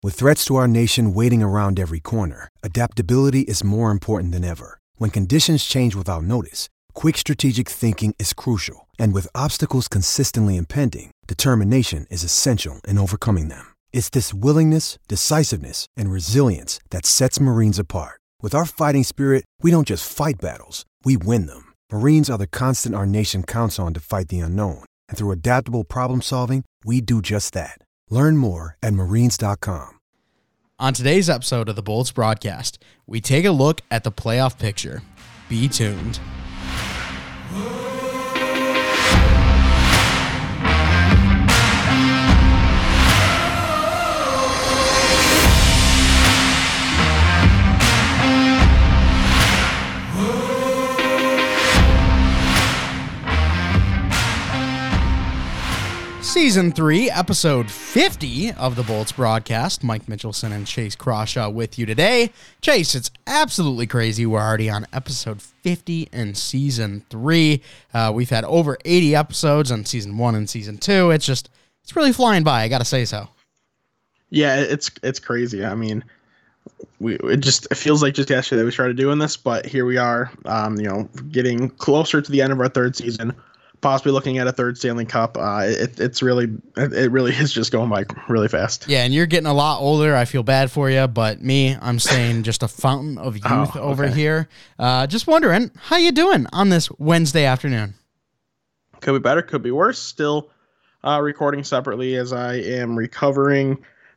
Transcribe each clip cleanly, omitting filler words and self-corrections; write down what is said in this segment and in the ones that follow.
With threats to our nation waiting around every corner, adaptability is more important than ever. When conditions change without notice, quick strategic thinking is crucial. And with obstacles consistently impending, determination is essential in overcoming them. It's this willingness, decisiveness, and resilience that sets Marines apart. With our fighting spirit, we don't just fight battles, we win them. Marines are the constant our nation counts on to fight the unknown. And through adaptable problem solving, we do just that. Learn more at marines.com. On today's episode of the Bolts broadcast, we take a look at the playoff picture. Be tuned. Season 3, episode 50 of the Bolts broadcast. Mike Mitchelson and Chase Crawshaw with you today. Chase, it's absolutely crazy. We're already on episode 50 in season 3. We've had over 80 episodes on season 1 and season 2. It's really flying by, I gotta say so. Yeah, it's crazy. I mean, it feels like just yesterday we started doing this, but here we are, getting closer to the end of our third season. Possibly looking at a third Stanley Cup. It really is just going by really fast. Yeah, and you're getting a lot older. I feel bad for you, but I'm staying just a fountain of youth over here. Just wondering, how you doing on this Wednesday afternoon? Could be better, could be worse. Still recording separately as I am recovering.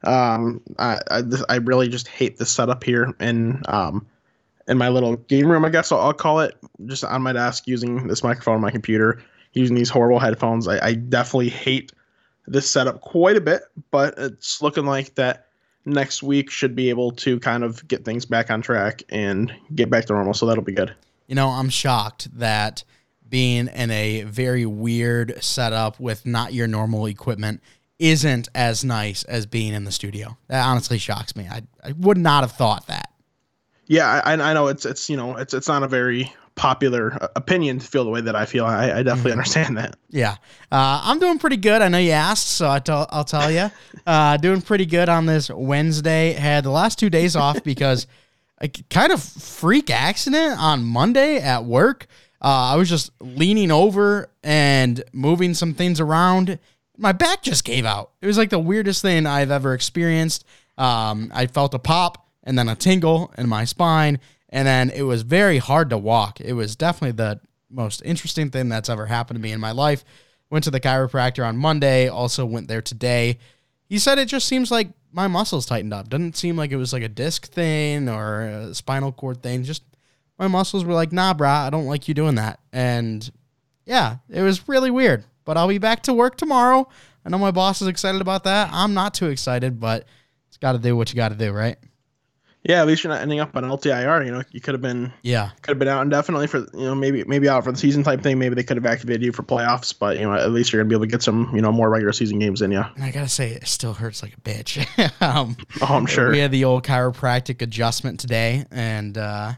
I really just hate the setup here in my little game room, I guess I'll call it, just on my desk using this microphone on my computer. Using these horrible headphones. I definitely hate this setup quite a bit, but it's looking like that next week should be able to kind of get things back on track and get back to normal, so that'll be good. I'm shocked that being in a very weird setup with not your normal equipment isn't as nice as being in the studio. That honestly shocks me. I would not have thought that. Yeah, I know it's not a very popular opinion to feel the way that I feel. I definitely understand that. Yeah. I'm doing pretty good. I know you asked, so I'll tell you. Doing pretty good on this Wednesday. Had the last 2 days off because a kind of freak accident on Monday at work. I was just leaning over and moving some things around. My back just gave out. It was like the weirdest thing I've ever experienced. I felt a pop and then a tingle in my spine. And then it was very hard to walk. It was definitely the most interesting thing that's ever happened to me in my life. Went to the chiropractor on Monday, also went there today. He said it just seems like my muscles tightened up. Doesn't seem like it was like a disc thing or a spinal cord thing. Just my muscles were like, nah, brah, I don't like you doing that. And yeah, it was really weird. But I'll be back to work tomorrow. I know my boss is excited about that. I'm not too excited, but it's got to do what you got to do, right? Yeah, at least you're not ending up on LTIR. You could have been out indefinitely for maybe out for the season type thing. Maybe they could have activated you for playoffs, but at least you're gonna be able to get some more regular season games in you. And I gotta say, it still hurts like a bitch. I'm sure. We had the old chiropractic adjustment today, and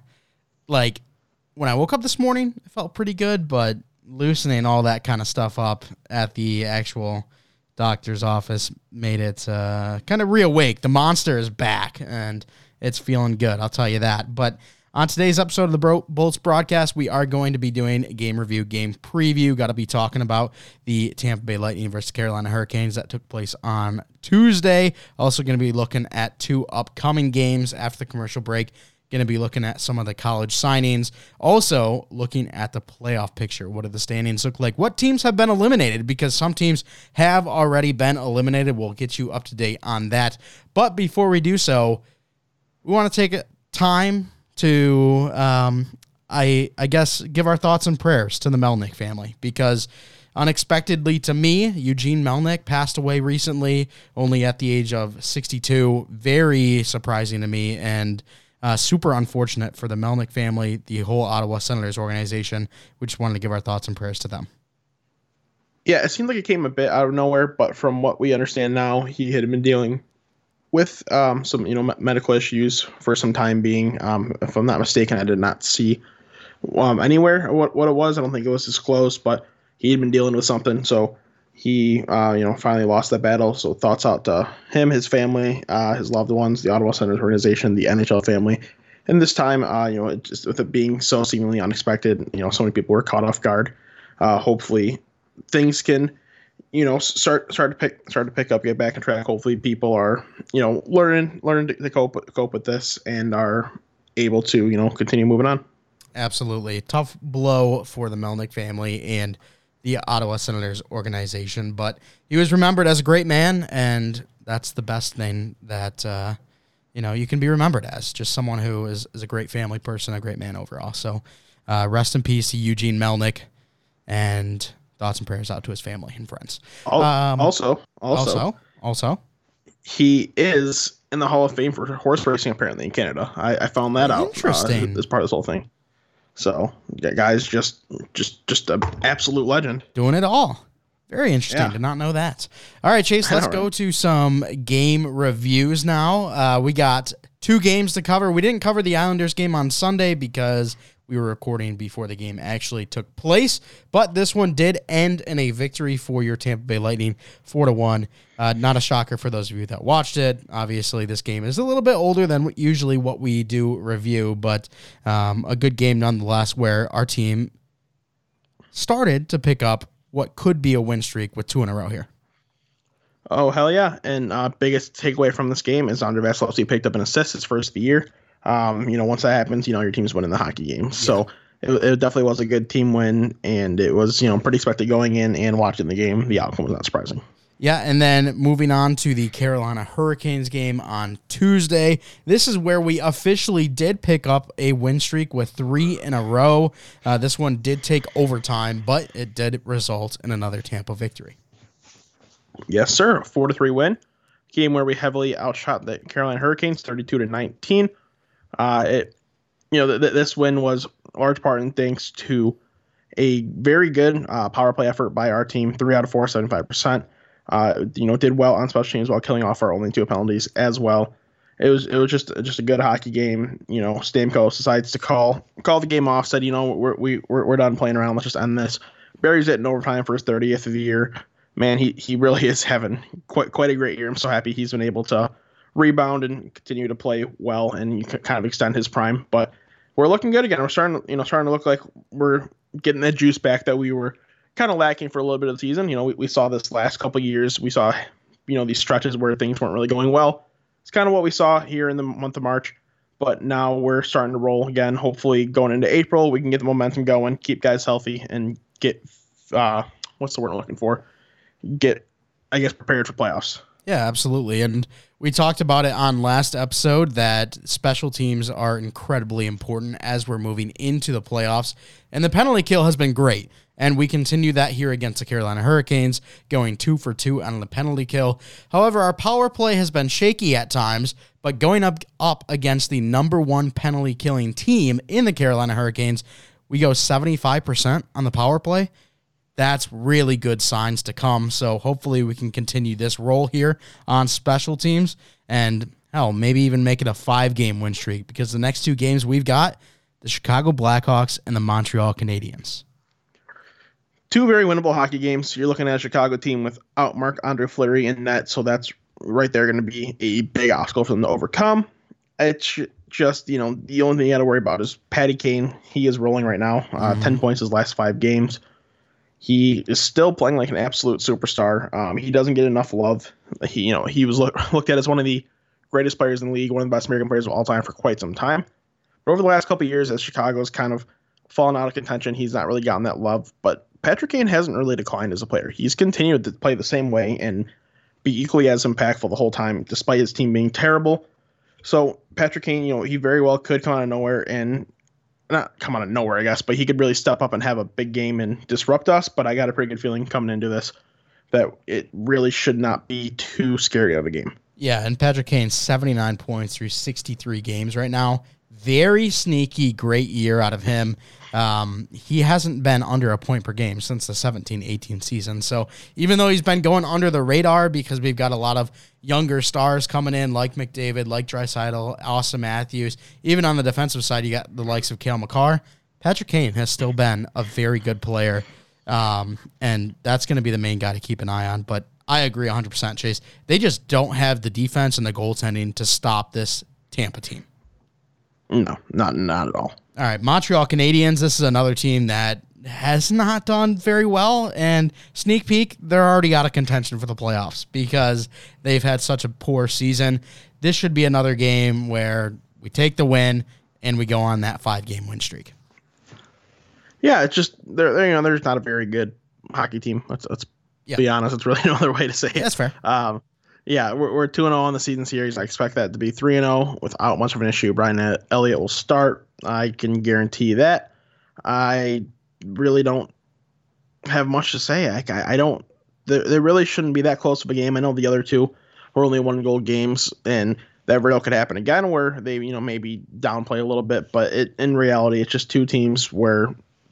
when I woke up this morning, it felt pretty good, but loosening all that kind of stuff up at the actual doctor's office made it kind of reawake. The monster is back, and it's feeling good, I'll tell you that. But on today's episode of the Bolts broadcast, we are going to be doing a game review, game preview. Got to be talking about the Tampa Bay Lightning versus Carolina Hurricanes that took place on Tuesday. Also going to be looking at 2 upcoming games after the commercial break. Going to be looking at some of the college signings. Also looking at the playoff picture. What do the standings look like? What teams have been eliminated? Because some teams have already been eliminated. We'll get you up to date on that. But before we do so, we want to take time to, I guess, give our thoughts and prayers to the Melnyk family, because unexpectedly to me, Eugene Melnyk passed away recently, only at the age of 62. Very surprising to me, and super unfortunate for the Melnyk family, the whole Ottawa Senators organization. We just wanted to give our thoughts and prayers to them. Yeah, it seemed like it came a bit out of nowhere, but from what we understand now, he had been dealing with some medical issues for some time being. If I'm not mistaken, I did not see anywhere what it was. I don't think it was disclosed, but he had been dealing with something. So he finally lost that battle. So thoughts out to him, his family, his loved ones, the Ottawa Senators organization, the NHL family. And this time, just with it being so seemingly unexpected, so many people were caught off guard. Hopefully, things can, start to pick up, get back on track. Hopefully, people are, learning to cope with this and are able to, continue moving on. Absolutely, tough blow for the Melnyk family and the Ottawa Senators organization, but he was remembered as a great man, and that's the best thing that you can be remembered as, just someone who is a great family person, a great man overall. So rest in peace to Eugene Melnyk, and thoughts and prayers out to his family and friends. Also, he is in the Hall of Fame for horse racing, apparently, in Canada. I found that out. Interesting. As part of this whole thing. So, that guy's just an absolute legend. Doing it all. Very interesting. Yeah. Did not know that. All right, Chase, let's go to some game reviews now. We got 2 games to cover. We didn't cover the Islanders game on Sunday because we were recording before the game actually took place, but this one did end in a victory for your Tampa Bay Lightning, 4-1. Not a shocker for those of you that watched it. Obviously, this game is a little bit older than usually what we do review, but a good game nonetheless, where our team started to pick up what could be a win streak with 2 in a row here. Oh, hell yeah. And biggest takeaway from this game is Andrei Vasilevskiy picked up an assist his first of the year. Once that happens, your team's winning the hockey game. Yeah. So it definitely was a good team win, and it was, pretty expected going in and watching the game. The outcome was not surprising. Yeah, and then moving on to the Carolina Hurricanes game on Tuesday. This is where we officially did pick up a win streak with 3 in a row. This one did take overtime, but it did result in another Tampa victory. Yes, sir. 4-3 win. Game where we heavily outshot the Carolina Hurricanes, 32-19. This win was large part in thanks to a very good power play effort by our team. 3 out of 4, 75%. Did well on special teams while killing off our only 2 penalties as well. It was just a good hockey game. Stamkos decides to call the game off. Said, we're done playing around. Let's just end this. Buries it in overtime for his 30th of the year. Man, he really is having quite a great year. I'm so happy he's been able to rebound and continue to play well and kind of extend his prime. But we're looking good again. We're starting to look like we're getting that juice back that we were kind of lacking for a little bit of the season. We saw this last couple of years. We saw, these stretches where things weren't really going well. It's kind of what we saw here in the month of March. But now we're starting to roll again. Hopefully going into April, we can get the momentum going, keep guys healthy, and get, what's the word I'm looking for? Get, I guess, prepared for playoffs. Yeah, absolutely. And we talked about it on last episode that special teams are incredibly important as we're moving into the playoffs. And the penalty kill has been great. And we continue that here against the Carolina Hurricanes, going 2 for 2 on the penalty kill. However, our power play has been shaky at times, but going up against the number 1 penalty killing team in the Carolina Hurricanes, we go 75% on the power play. That's really good signs to come. So hopefully we can continue this role here on special teams and maybe even make it a 5-game win streak, because the next 2 games we've got the Chicago Blackhawks and the Montreal Canadiens. 2 very winnable hockey games. You're looking at a Chicago team without Marc-Andre Fleury in net, so that's right there going to be a big obstacle for them to overcome. It's just, the only thing you got to worry about is Patty Kane. He is rolling right now, 10 points his last 5 games. He is still playing like an absolute superstar. He doesn't get enough love. He was looked at as one of the greatest players in the league, one of the best American players of all time for quite some time. But over the last couple of years, as Chicago's kind of fallen out of contention, he's not really gotten that love. But Patrick Kane hasn't really declined as a player. He's continued to play the same way and be equally as impactful the whole time, despite his team being terrible. So Patrick Kane, he very well could come out of nowhere and not come out of nowhere, I guess, but he could really step up and have a big game and disrupt us. But I got a pretty good feeling coming into this that it really should not be too scary of a game. Yeah, and Patrick Kane, 79 points through 63 games right now. Very sneaky, great year out of him. He hasn't been under a point per game since the 17-18 season. So even though he's been going under the radar because we've got a lot of younger stars coming in like McDavid, like Draisaitl, Austin Matthews, even on the defensive side, you got the likes of Cale Makar. Patrick Kane has still been a very good player. And that's going to be the main guy to keep an eye on. But I agree 100%, Chase. They just don't have the defense and the goaltending to stop this Tampa team. No, not at all. All right, Montreal Canadiens. This is another team that has not done very well. And sneak peek, they're already out of contention for the playoffs because they've had such a poor season. This should be another game where we take the win and we go on that 5-game win streak. Yeah, it's just there's not a very good hockey team. Let's be honest. It's really no other way to say it. That's fair. Yeah, we're 2-0 on the season series. I expect that to be 3-0 without much of an issue. Brian Elliott will start. I can guarantee that. I really don't have much to say. I don't. They really shouldn't be that close of a game. I know the other two were only 1-goal games, and that very well could happen again, where they maybe downplay a little bit. But in reality, it's just two teams where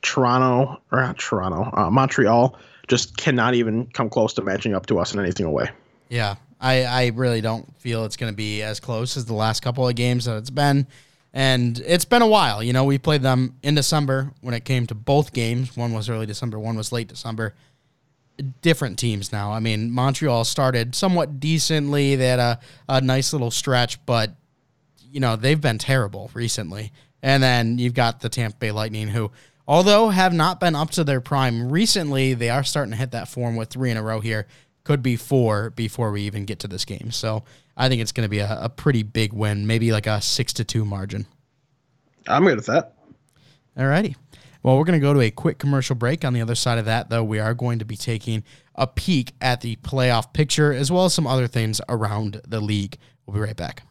Montreal just cannot even come close to matching up to us in anything away. Yeah. I really don't feel it's going to be as close as the last couple of games that it's been. And it's been a while. We played them in December when it came to both games. One was early December, one was late December. Different teams now. I mean, Montreal started somewhat decently. They had a nice little stretch, but, they've been terrible recently. And then you've got the Tampa Bay Lightning, who, although have not been up to their prime recently, they are starting to hit that form with 3 in a row here. Could be 4 before we even get to this game. So I think it's going to be a pretty big win, maybe like a 6-2 margin. I'm good with that. All righty. Well, we're going to go to a quick commercial break. On the other side of that, though, we are going to be taking a peek at the playoff picture as well as some other things around the league. We'll be right back.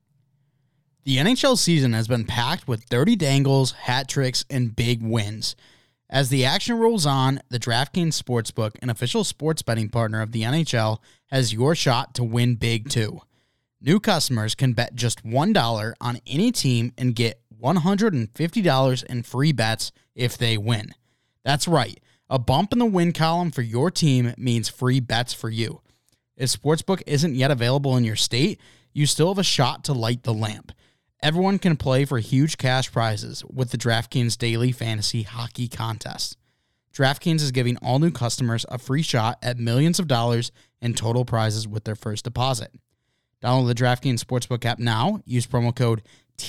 The NHL season has been packed with dirty dangles, hat tricks, and big wins. As the action rolls on, the DraftKings Sportsbook, an official sports betting partner of the NHL, has your shot to win big too. New customers can bet just $1 on any team and get $150 in free bets if they win. That's right. A bump in the win column for your team means free bets for you. If Sportsbook isn't yet available in your state, you still have a shot to light the lamp. Everyone can play for huge cash prizes with the DraftKings Daily Fantasy Hockey Contest. DraftKings is giving all new customers a free shot at millions of dollars in total prizes with their first deposit. Download the DraftKings Sportsbook app now. Use promo code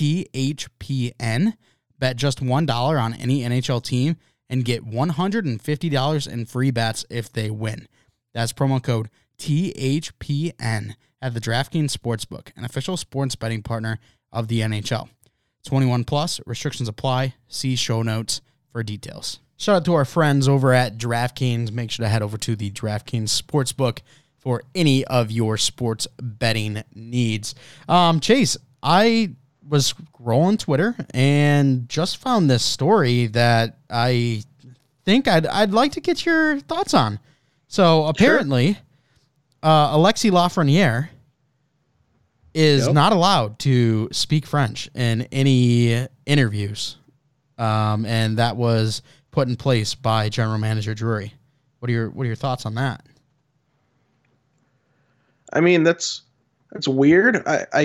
THPN. Bet just $1 on any NHL team and get $150 in free bets if they win. That's promo code THPN at the DraftKings Sportsbook, an official sports betting partner of the NHL. 21 plus, restrictions apply. See show notes for details. Shout out to our friends over at DraftKings. Make sure to head over to the DraftKings Sportsbook for any of your sports betting needs. Chase, I was scrolling Twitter and just found this story that I think I'd like to get your thoughts on. So apparently, Alexis Lafreniere is not allowed to speak French in any interviews, and that was put in place by General Manager Drury. What are your thoughts on that? I mean, that's weird.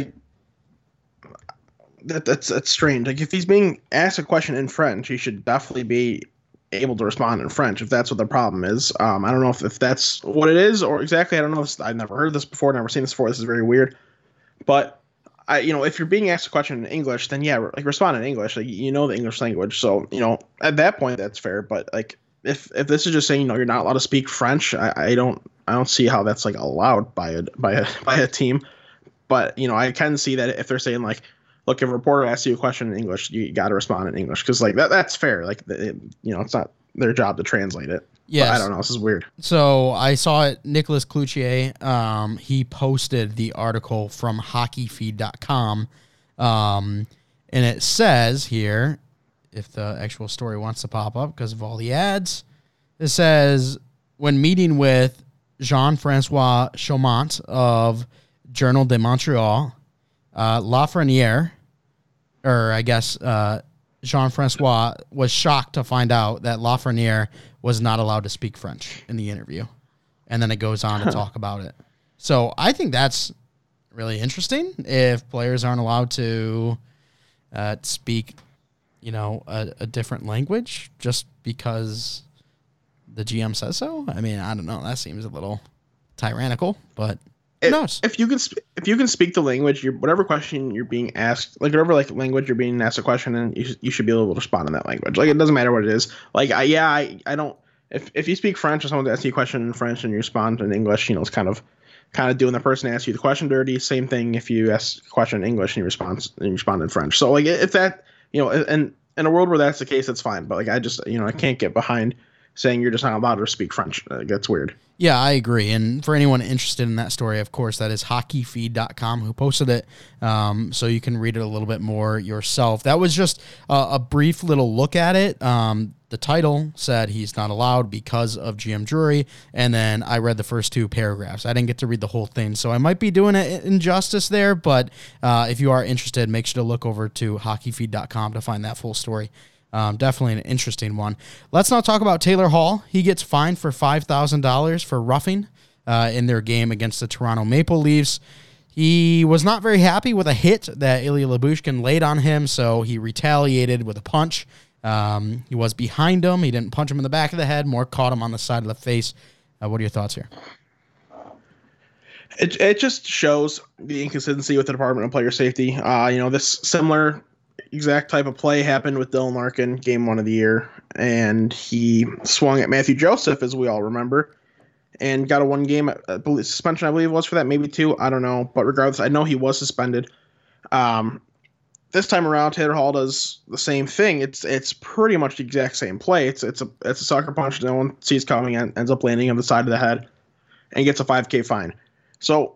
That's strange. Like, if he's being asked a question in French, he should definitely be able to respond in French if that's what the problem is. I don't know if that's what it is or exactly. I don't know. I've never heard this before. Never seen this before. This is very weird. But if you're being asked a question in English, then respond in English. Like, the English language. So, at that point, that's fair. But like, if this is just saying, you're not allowed to speak French, I don't see how that's like allowed by a team. But, I can see that if they're saying like, look, if a reporter asks you a question in English, you got to respond in English because like that's fair. Like, it's not their job to translate it. Yeah, I don't know. This is weird. So I saw it. Nicolas Cloutier, he posted the article from hockeyfeed.com. And it says here, if the actual story wants to pop up because of all the ads, it says, when meeting with Jean-Francois Chaumont of Journal de Montreal, Lafreniere, or I guess Jean-Francois, was shocked to find out that Lafreniere was not allowed to speak French in the interview. And then it goes on to talk about it. So I think that's really interesting if players aren't allowed to speak, a different language just because the GM says so. I mean, I don't know. That seems a little tyrannical, but who knows? If you can speak the language, whatever question you're being asked, like whatever like language you're being asked a question in, you should be able to respond in that language. Like it doesn't matter what it is. Like I don't. If you speak French or someone asks you a question in French and you respond in English, it's kind of doing the person asks you the question dirty. Same thing if you ask a question in English and you respond in French. So like if that and in a world where that's the case, that's fine. But like I just I can't get behind saying you're just not allowed to speak French. That's weird. Yeah, I agree. And for anyone interested in that story, of course, that is hockeyfeed.com who posted it. So you can read it a little bit more yourself. That was just a brief little look at it. The title said he's not allowed because of GM Drury. And then I read the first 2 paragraphs. I didn't get to read the whole thing. So I might be doing it injustice there. But if you are interested, make sure to look over to hockeyfeed.com to find that full story. Definitely an interesting one. Let's not talk about Taylor Hall. He gets fined for $5,000 for roughing in their game against the Toronto Maple Leafs. He was not very happy with a hit that Ilya Lyubushkin laid on him, so he retaliated with a punch. He was behind him. He didn't punch him in the back of the head, more caught him on the side of the face. What are your thoughts here? It just shows the inconsistency with the Department of Player Safety. This similar exact type of play happened with Dylan Larkin game 1 of the year, and he swung at Matthew Joseph, as we all remember, and got a 1-game suspension, I believe it was for that, maybe 2, I don't know, but regardless, I know he was suspended. This time around, Taylor Hall does the same thing. It's pretty much the exact same play. It's a sucker punch no one sees coming and ends up landing on the side of the head and gets a $5,000 fine. So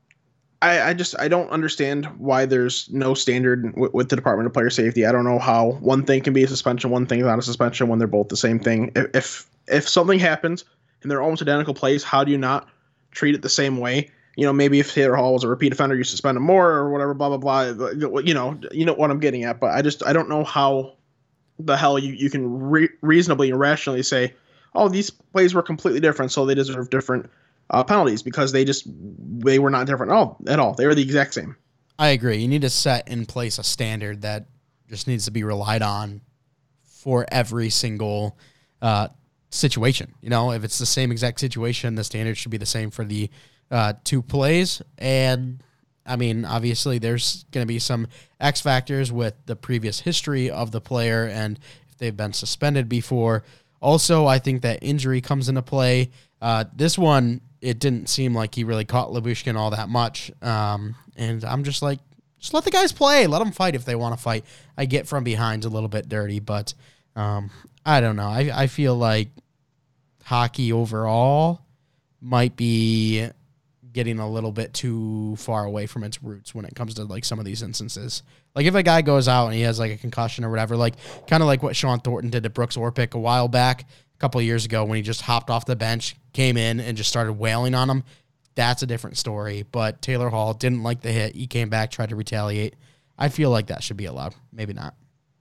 I don't understand why there's no standard with the Department of Player Safety. I don't know how one thing can be a suspension, one thing's not a suspension when they're both the same thing. If something happens and they're almost identical plays, how do you not treat it the same way? Maybe if Taylor Hall was a repeat offender, you suspend him more or whatever, blah, blah, blah. You know what I'm getting at. But I don't know how the hell you can reasonably and rationally say, oh, these plays were completely different, so they deserve different penalties, because they were not different at all. They were the exact same. I agree. You need to set in place a standard that just needs to be relied on for every single situation. If it's the same exact situation, the standard should be the same for the 2 plays. And I mean, obviously there's going to be some X factors with the previous history of the player and if they've been suspended before. Also, I think that injury comes into play. This one, it didn't seem like he really caught Lyubushkin all that much. And I'm just like, just let the guys play. Let them fight if they want to fight. I get from behind's a little bit dirty, but I don't know. I feel like hockey overall might be getting a little bit too far away from its roots when it comes to like some of these instances. Like if a guy goes out and he has like a concussion or whatever, like kind of like what Sean Thornton did to Brooks Orpik a while back, a couple of years ago, when he just hopped off the bench, came in and just started wailing on him. That's a different story. But Taylor Hall didn't like the hit. He came back, tried to retaliate. I feel like that should be allowed. Maybe not.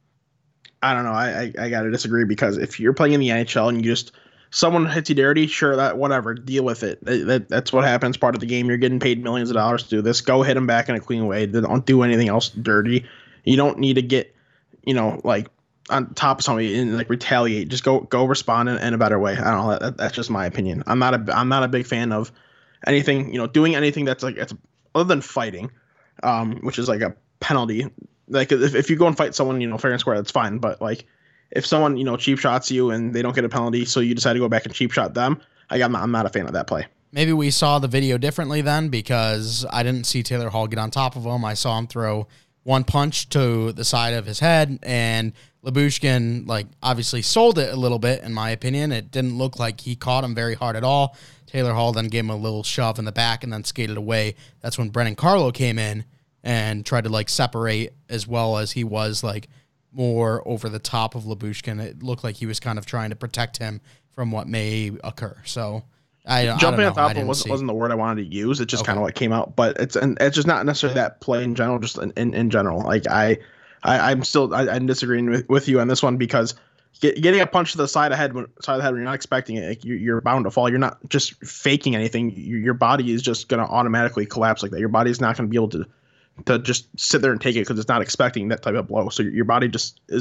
I don't know. I got to disagree, because if you're playing in the NHL and someone hits you dirty, sure, that whatever, deal with it. That's what happens. Part of the game. You're getting paid millions of dollars to do this. Go hit them back in a clean way. Don't do anything else dirty. You don't need to get, like on top of somebody and like retaliate. Just go respond in a better way. I don't know. That's just my opinion. I'm not a big fan of anything, doing anything that's like it's other than fighting, which is like a penalty. Like if you go and fight someone, fair and square, that's fine. But like, if someone, cheap shots you and they don't get a penalty, so you decide to go back and cheap shot them, I'm not a fan of that play. Maybe we saw the video differently then, because I didn't see Taylor Hall get on top of him. I saw him throw one punch to the side of his head, and Lyubushkin, like, obviously sold it a little bit, in my opinion. It didn't look like he caught him very hard at all. Taylor Hall then gave him a little shove in the back and then skated away. That's when Brennan Carlo came in and tried to, like, separate, as well as he was, like, more over the top of Lyubushkin. It looked like he was kind of trying to protect him from what may occur. So jumping on top of wasn't the word I wanted to use. It's just kind of what came out, but it's just not necessarily that play in general. Just in general, like I'm disagreeing with you on this one, because getting a punch to the side of the head when you're not expecting it, like you're bound to fall. You're not just faking anything. Your body is just going to automatically collapse like that. Your body's not going to be able to just sit there and take it, because it's not expecting that type of blow. So your body just is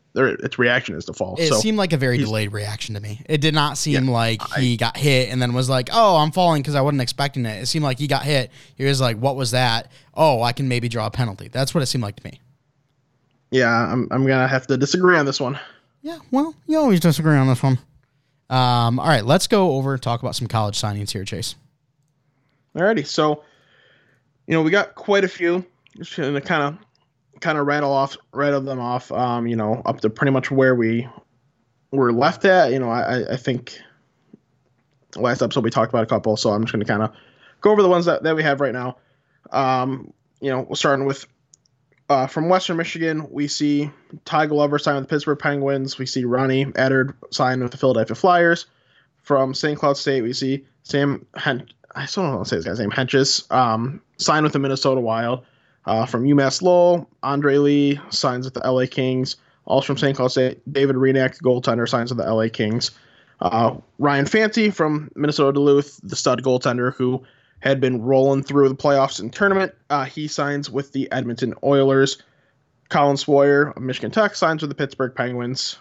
its reaction is to fall. It seemed like a very delayed reaction to me. It did not seem like he got hit and then was like, oh, I'm falling because I wasn't expecting it. It seemed like he got hit. He was like, what was that? Oh, I can maybe draw a penalty. That's what it seemed like to me. Yeah, I'm going to have to disagree on this one. Yeah, well, you always disagree on this one. All right, let's go over and talk about some college signings here, Chase. Alrighty, so, we got quite a few. Just going to kind of rattle them off, up to pretty much where we were left at. I think last episode we talked about a couple, so I'm just going to kind of go over the ones that we have right now. We're starting with from Western Michigan, we see Ty Glover sign with the Pittsburgh Penguins. We see Ronnie Attard sign with the Philadelphia Flyers. From St. Cloud State, we see Sam I still don't know how to say this guy's name, Henches, sign with the Minnesota Wild. From UMass Lowell, Andre Lee signs with the LA Kings. Also from St. Cloud State, David Renack, goaltender, signs with the LA Kings. Ryan Fanti from Minnesota Duluth, the stud goaltender who had been rolling through the playoffs and tournament. He signs with the Edmonton Oilers. Colin Swoyer of Michigan Tech signs with the Pittsburgh Penguins.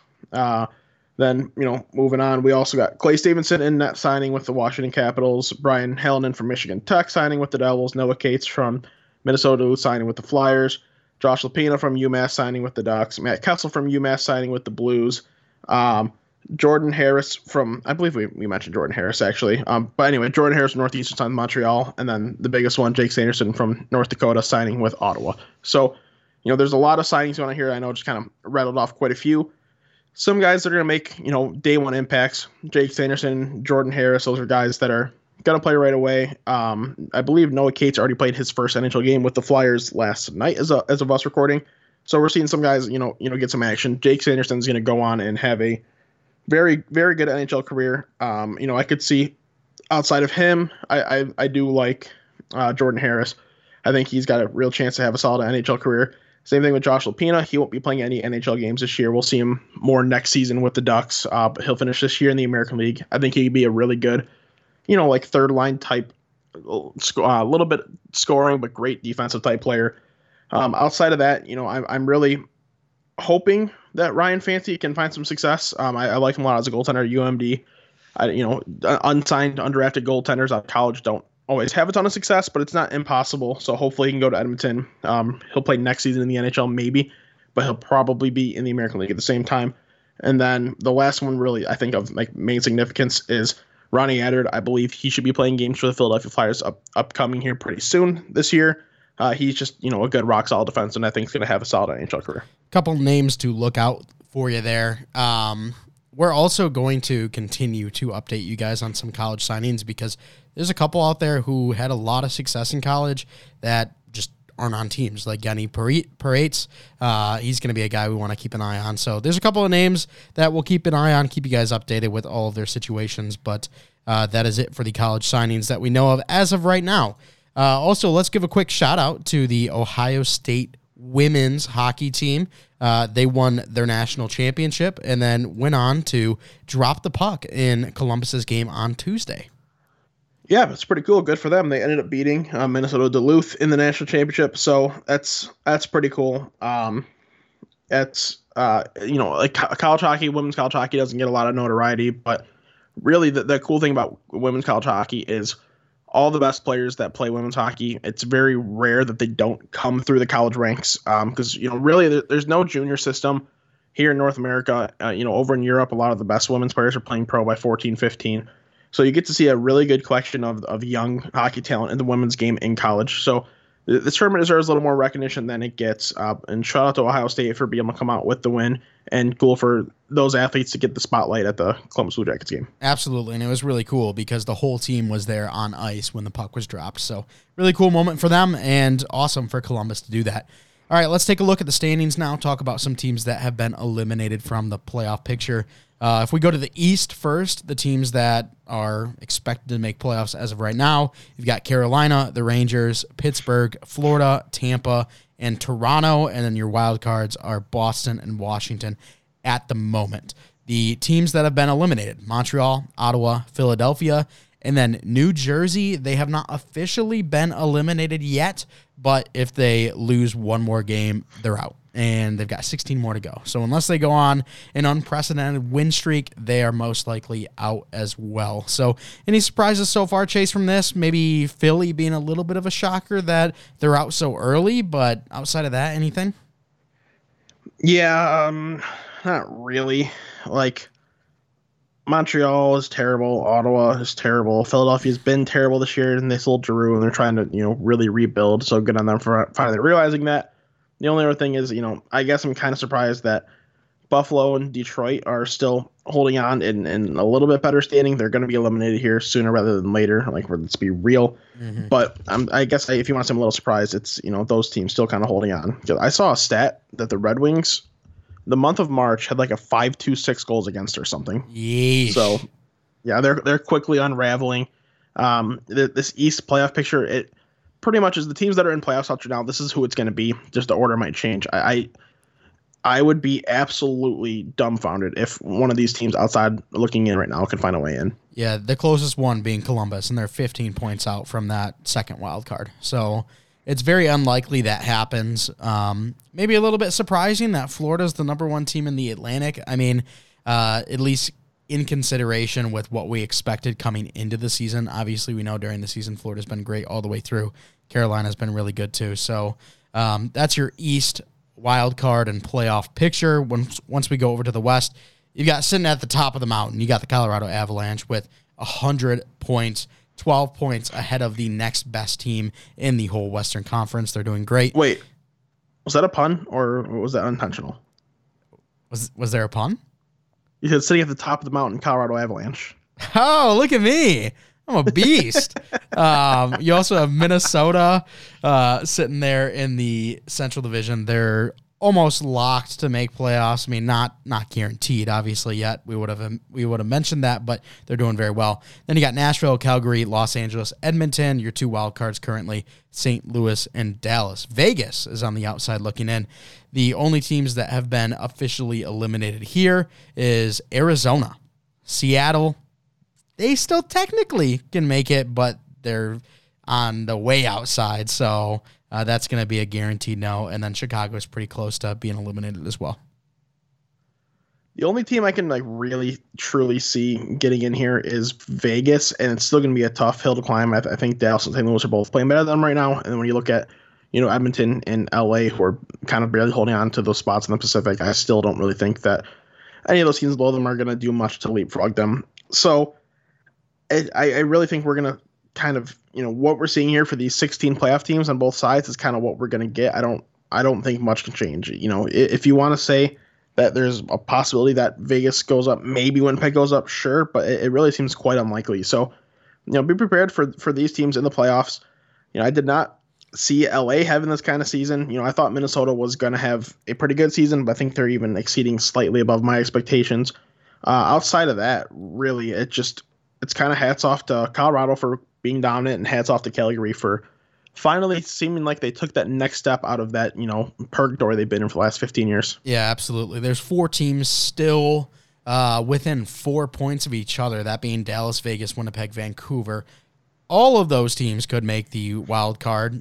Then, moving on, we also got Clay Stevenson in net signing with the Washington Capitals. Brian Hallinan from Michigan Tech signing with the Devils. Noah Cates from Minnesota signing with the Flyers. Josh Lupina from UMass signing with the Ducks. Matt Kessel from UMass signing with the Blues. Jordan Harris from, I believe we mentioned Jordan Harris actually. But anyway, Jordan Harris from Northeastern signed with Montreal. And then the biggest one, Jake Sanderson from North Dakota signing with Ottawa. So, there's a lot of signings going on here. I know just kind of rattled off quite a few. Some guys that are going to make, day one impacts. Jake Sanderson, Jordan Harris, those are guys that are going to play right away. I believe Noah Cates already played his first NHL game with the Flyers last night as of us recording. So we're seeing some guys, get some action. Jake Sanderson's going to go on and have a very, very good NHL career. I could see outside of him, I do like Jordan Harris. I think he's got a real chance to have a solid NHL career. Same thing with Josh Lupina. He won't be playing any NHL games this year. We'll see him more next season with the Ducks. But he'll finish this year in the American League. I think he'd be a really good, third line type, a little bit scoring, but great defensive type player. Outside of that, I'm really hoping that Ryan Fanti can find some success. I like him a lot as a goaltender at UMD. Unsigned, undrafted goaltenders out of college don't always have a ton of success, but it's not impossible. So hopefully he can go to Edmonton. He'll play next season in the NHL maybe, but he'll probably be in the American League at the same time. And then the last one really I think of main significance is Ronnie Attard. I believe he should be playing games for the Philadelphia Flyers upcoming here pretty soon this year. He's just, a good rock solid defense, and I think he's going to have a solid NHL career. Couple names to look out for you there. We're also going to continue to update you guys on some college signings because there's a couple out there who had a lot of success in college that just aren't on teams, like Yanni Parates. He's going to be a guy we want to keep an eye on. So there's a couple of names that we'll keep an eye on, keep you guys updated with all of their situations, but that is it for the college signings that we know of as of right now. Also, let's give a quick shout out to the Ohio State women's hockey team. They won their national championship and then went on to drop the puck in Columbus's game on Tuesday. Yeah, that's pretty cool. Good for them. They ended up beating Minnesota Duluth in the national championship, so that's pretty cool. College hockey, women's college hockey doesn't get a lot of notoriety, but really the cool thing about women's college hockey is all the best players that play women's hockey, it's very rare that they don't come through the college ranks because, really there's no junior system here in North America. Over in Europe, a lot of the best women's players are playing pro by 14, 15. So you get to see a really good collection of young hockey talent in the women's game in college. So the tournament deserves a little more recognition than it gets. And shout out to Ohio State for being able to come out with the win, and cool for those athletes to get the spotlight at the Columbus Blue Jackets game. Absolutely, and it was really cool because the whole team was there on ice when the puck was dropped. So really cool moment for them, and awesome for Columbus to do that. All right, let's take a look at the standings now, talk about some teams that have been eliminated from the playoff picture. If we go to the East first, the teams that are expected to make playoffs as of right now, you've got Carolina, the Rangers, Pittsburgh, Florida, Tampa, and Toronto, and then your wild cards are Boston and Washington at the moment. The teams that have been eliminated, Montreal, Ottawa, Philadelphia, and then New Jersey, they have not officially been eliminated yet, but if they lose one more game, they're out. And they've got 16 more to go. So unless they go on an unprecedented win streak, they are most likely out as well. So any surprises so far, Chase, from this? Maybe Philly being a little bit of a shocker that they're out so early, but outside of that, anything? Yeah, not really. Like, Montreal is terrible. Ottawa is terrible. Philadelphia's been terrible this year, and they sold Giroux, and they're trying to, really rebuild. So good on them for finally realizing that. The only other thing is, I guess I'm kind of surprised that Buffalo and Detroit are still holding on in a little bit better standing. They're going to be eliminated here sooner rather than later. Like, let's be real. Mm-hmm. But I guess if you want to say I'm a little surprised, it's, those teams still kind of holding on. I saw a stat that the Red Wings, the month of March, had like a 5-2-6 goals against or something. Yeesh. So, yeah, they're quickly unraveling. This East playoff picture, it pretty much is the teams that are in playoffs up to now. This is who it's going to be. Just the order might change. I would be absolutely dumbfounded if one of these teams outside looking in right now can find a way in. Yeah, the closest one being Columbus, and they're 15 points out from that second wild card. So it's very unlikely that happens. Maybe a little bit surprising that Florida's the number one team in the Atlantic. I mean, at least in consideration with what we expected coming into the season. Obviously, we know during the season, Florida's been great all the way through. Carolina's been really good too. So that's your East wild card and playoff picture. Once we go over to the West, you've got sitting at the top of the mountain, you got the Colorado Avalanche with 100 points, 12 points ahead of the next best team in the whole Western Conference. They're doing great. Wait, was that a pun or was that unintentional? Was there a pun? You said sitting at the top of the mountain, Colorado Avalanche. Oh, look at me. I'm a beast. You also have Minnesota sitting there in the Central Division. They're almost locked to make playoffs. I mean, not guaranteed, obviously, yet. We would have mentioned that, but they're doing very well. Then you got Nashville, Calgary, Los Angeles, Edmonton, your two wild cards currently, St. Louis and Dallas. Vegas is on the outside looking in. The only teams that have been officially eliminated here is Arizona, Seattle. They still technically can make it, but they're on the way outside, so that's going to be a guaranteed no. And then Chicago is pretty close to being eliminated as well. The only team I can really truly see getting in here is Vegas, and it's still going to be a tough hill to climb. I think Dallas and St. Louis are both playing better than them right now. And then when you look at Edmonton and LA, who are kind of barely holding on to those spots in the Pacific, I still don't really think that any of those teams below them are going to do much to leapfrog them. So I really think we're going to kind of, what we're seeing here for these 16 playoff teams on both sides is kind of what we're going to get. I don't think much can change. If you want to say that there's a possibility that Vegas goes up, maybe Winnipeg goes up, sure, but it really seems quite unlikely. So, be prepared for these teams in the playoffs. I did not see LA having this kind of season. I thought Minnesota was going to have a pretty good season, but I think they're even exceeding slightly above my expectations. Outside of that, really, it's kind of hats off to Colorado for being dominant and hats off to Calgary for finally seeming like they took that next step out of that, purgatory they've been in for the last 15 years. Yeah, absolutely. There's 4 teams still within 4 points of each other, that being Dallas, Vegas, Winnipeg, Vancouver. All of those teams could make the wild card,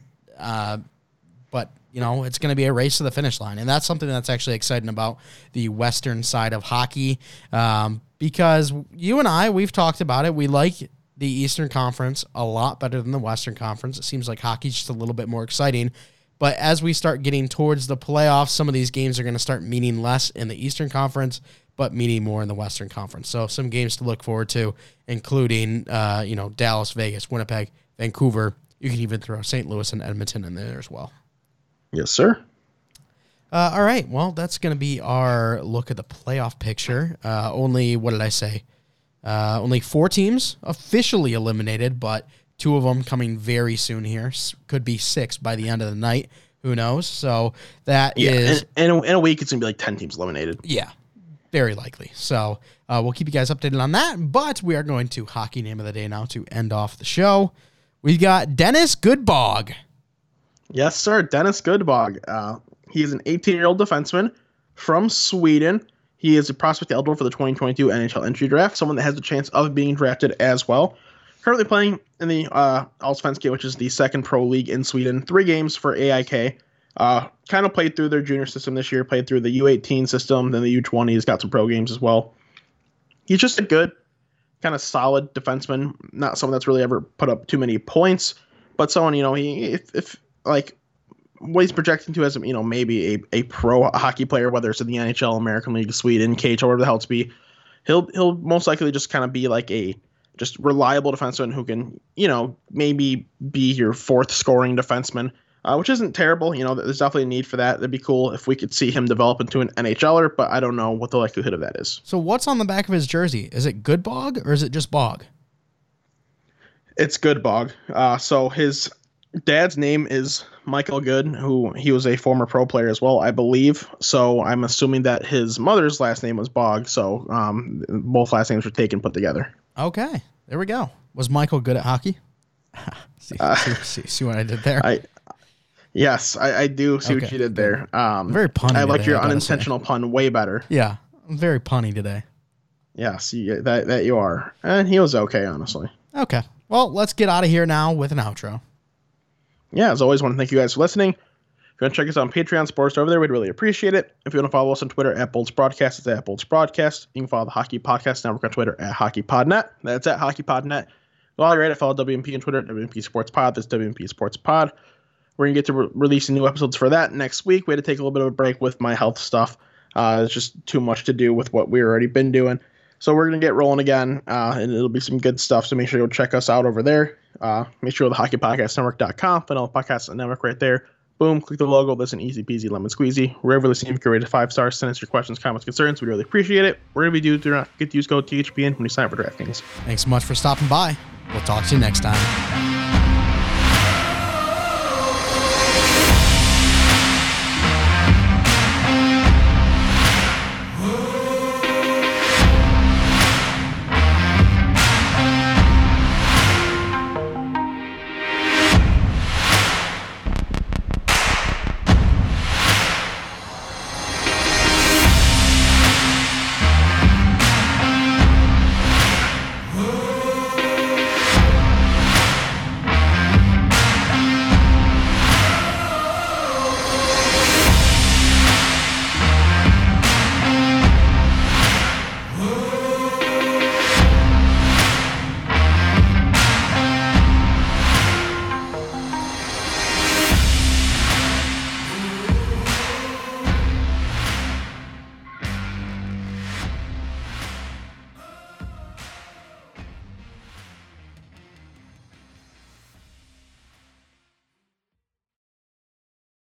but, it's going to be a race to the finish line. And that's something that's actually exciting about the Western side of hockey, because you and I, we've talked about it. We like the Eastern Conference a lot better than the Western Conference. It seems like hockey's just a little bit more exciting. But as we start getting towards the playoffs, some of these games are going to start meaning less in the Eastern Conference, but meaning more in the Western Conference. So some games to look forward to, including, Dallas, Vegas, Winnipeg, Vancouver. You can even throw St. Louis and Edmonton in there as well. Yes, sir. All right. Well, that's going to be our look at the playoff picture. Only 4 teams officially eliminated, but 2 of them coming very soon here. Could be 6 by the end of the night. Who knows? So that is... In a week, it's going to be like 10 teams eliminated. Yeah, very likely. So we'll keep you guys updated on that, but we are going to Hockey Name of the Day now to end off the show. We've got Dennis Goodbog. Yes, sir. Dennis Goodbog. He is an 18-year-old defenseman from Sweden. He is a prospect eligible for the 2022 NHL entry draft, someone that has the chance of being drafted as well. Currently playing in the Allsvenskan, which is the second pro league in Sweden. 3 games for AIK. Kind of played through their junior system this year, played through the U18 system, then the U20s, got some pro games as well. He's just a good, kind of solid defenseman. Not someone that's really ever put up too many points, but someone, if what he's projecting to as, maybe a pro hockey player, whether it's in the NHL, American League, Sweden, KHL, whatever the hell it's be, he'll most likely just kind of be like a just reliable defenseman who can, maybe be your 4th scoring defenseman, which isn't terrible. There's definitely a need for that. It'd be cool if we could see him develop into an NHLer, but I don't know what the likelihood of that is. So what's on the back of his jersey? Is it Good Bog or is it just Bog? It's Good Bog. So his dad's name is Michael Good, who he was a former pro player as well, I believe. So I'm assuming that his mother's last name was Bog. So both last names were taken, put together. Okay, there we go. Was Michael good at hockey? see what I did there? Yes, I do see what you did there. Very punny. I like today, your unintentional pun way better. Yeah, I'm very punny today. Yes, that you are. And he was okay, honestly. Okay. Well, let's get out of here now with an outro. Yeah, as always, want to thank you guys for listening. If you want to check us out on Patreon, Sports over there, we'd really appreciate it. If you want to follow us on Twitter at Bolts Broadcast, it's at Bolts Broadcast. You can follow the Hockey Podcast Network on Twitter at HockeyPodNet. That's at HockeyPodNet. While you're at it, follow WMP on Twitter at WMP Sports Pod. That's WMP Sports Pod. We're going to get to releasing new episodes for that next week. We had to take a little bit of a break with my health stuff. It's just too much to do with what we've already been doing. So we're going to get rolling again, and it'll be some good stuff. So make sure you go check us out over there. Make sure you go to hockeypodcastnetwork.com. Find all the podcasts on the network right there. Boom, click the logo. Listen, easy peasy, lemon squeezy. Wherever listening, if you rate it 5 stars, send us your questions, comments, concerns. We really appreciate it. Wherever you do not forget to use code THPN when you sign up for DraftKings. Thanks so much for stopping by. We'll talk to you next time.